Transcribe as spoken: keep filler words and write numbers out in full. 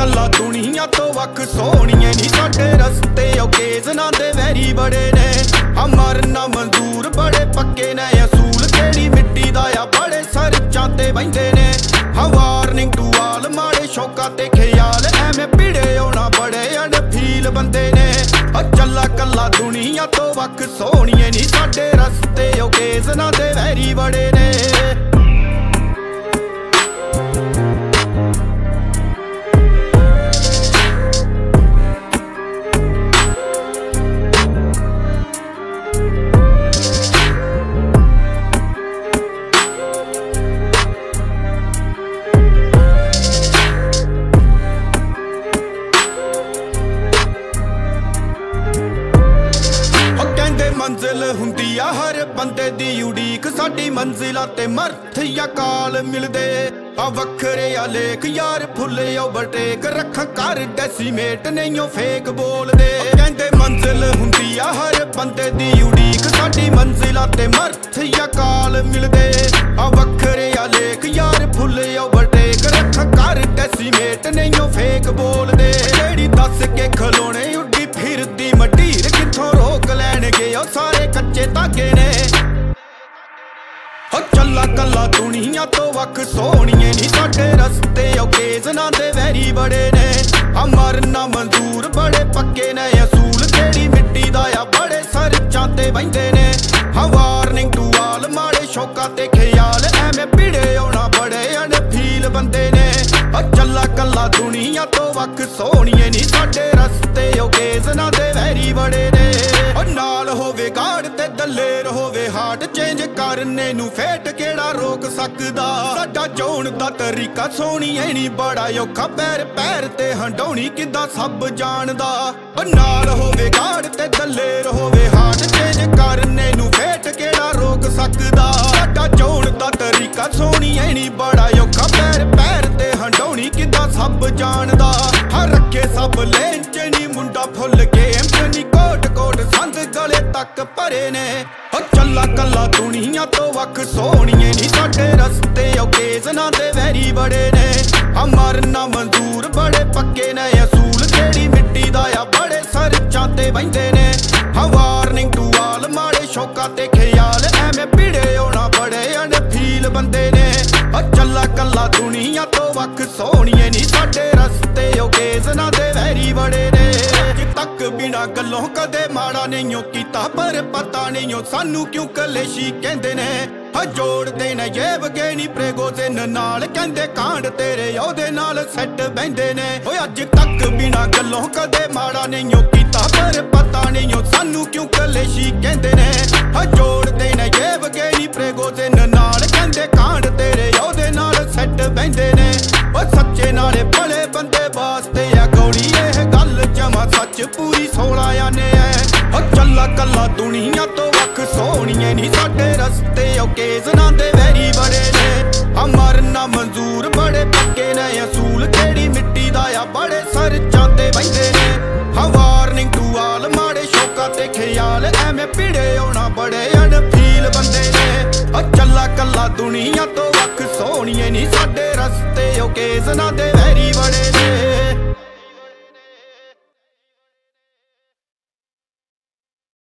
कल्ला दुनिया तो वख सोहणिए नी साडे रस्ते ओकेजनां दे वैरी बड़े ने। मरना मंजूर बड़े पक्के ने असूल केड़ी मिट्टी दा आ बड़े सरचां ते बहिंदे ने। वार्निंग टू आल माड़े शौकां ते ख्याल एवें भिड़े होना बड़े अनफील बंदे ने। चला कल्ला दुनिया तो वख सोहणिए नी साडे रस्ते ओकेजनां दे वैरी बड़े ने। मंजिल हुंदी आ हर बंदे दी उड़ीक साडी मंजिलां ते मर्थ या काल मिलदे आ वखरे आ लेख यार फुल्ले ओवरटेक रख कर डेसीमेट नहीं फेक बोलदे। कहंदे मंजिल हुंदी आ हर बंदे दी उड़ीक साडी मंजिलां ते मर्थ या काल मिलदे आ वखरे आ लेख यार फुल्ले ओवरटेक रख कर डेसीमेट नहीं फेक बोलदे। जेड़ी दस के खलोने उड्डी फिरदी मटीर किथों रोक लैणगे ओ सारे कच्चे धागे ने। चला कल्ला दुनिया तो वख सोहणिए नी साडे रस्ते ओकेजनां दे वैरी बड़े ने। मरना मंजूर बड़े पक्के ने असूल केड़ी मिट्टी दा आ बड़े सरचां ते बहिंदे ने। वार्निंग टू आल माड़े शौकां ते ख्याल एवें भिड़े होना बड़े अनफील बंदे ने। चला कल्ला दुनिया तो वख सोहणिए नी साडे रस्ते ओकेजनां दे वैरी बड़े ने। नाल होवे गाड़ ते दलेर होवे हार्ट चेंज करने नू फेट केड़ा रोक सकदा। साडा जोण दा तरीका सोहणिए नी बड़ा औखा पैर पैर ते हंडौणी किदां सब जानदा। नाल होवे गाड़ ते दलेर होवे हार्ट चेंज करने नू फेट केड़ा रोक सकदा। साडा जोण दा तरीका सोहणिए नी बड़ा औखा पैर पैर ते हंडौणी किदां सब जानदा। हर रखे सब लेन च नी मुंडा फुल गेम च नी कोट कोट संद गले तक भरे ने। चला कल्ला दुनिया तो वख सोहणिए नी साडे रस्ते ओकेजनां दे वैरी बड़े ने। मरना मंजूर बड़े पक्के ने असूल केड़ी मिट्टी दा आ बड़े सरचां ते बहिंदे ने। वार्निंग टू आल माड़े शौकां ते ख्याल एवें भिड़े होना बड़े अनफील बंदे ने। चला कल्ला दुनिया तो वख सोहणिए नी साडे रस्ते ओकेजनां दे वैरी बड़े ने। तक बिना गल्लों कदे माड़ा नहीं कीता पर पता नहीं सानू क्यों कलेशी कहंदे ने। जोड़दे ने ये बगेनी प्रेगोजिन नाल कहंदे कांड तेरे ओहदे नाल सैट बहिंदे ने। अज तक बिना गल्लों कदे माड़ा नहीं कीता पर पता नहीं सानू क्यों कलेशी कहंदे ने। जोड़दे ने ये बगेनी प्रेगोजिन नाल कहंदे कांड तेरे ओहदे नाल सैट बहिंदे ने। सच्चे नाले भले बंदे वास्ते आ गौड़ी एह गल जमा सच पूरी सोला आने है। चला कल्ला दुनिया तो वख सोहणिए नी साडे रस्ते ओकेजनां दे वैरी बड़े ने। मरना मंजूर बड़े पक्के ने असूल केड़ी मिट्टी दा आ बड़े सरचां ते बहिंदे ने। वार्निंग टू आल माड़े शौकां ते ख्याल एवें भिड़े होना बड़े अनफील बंदे ने। चला कल्ला दुनिया तो वख सोहणिए नी साडे रस्ते ओकेजनां दे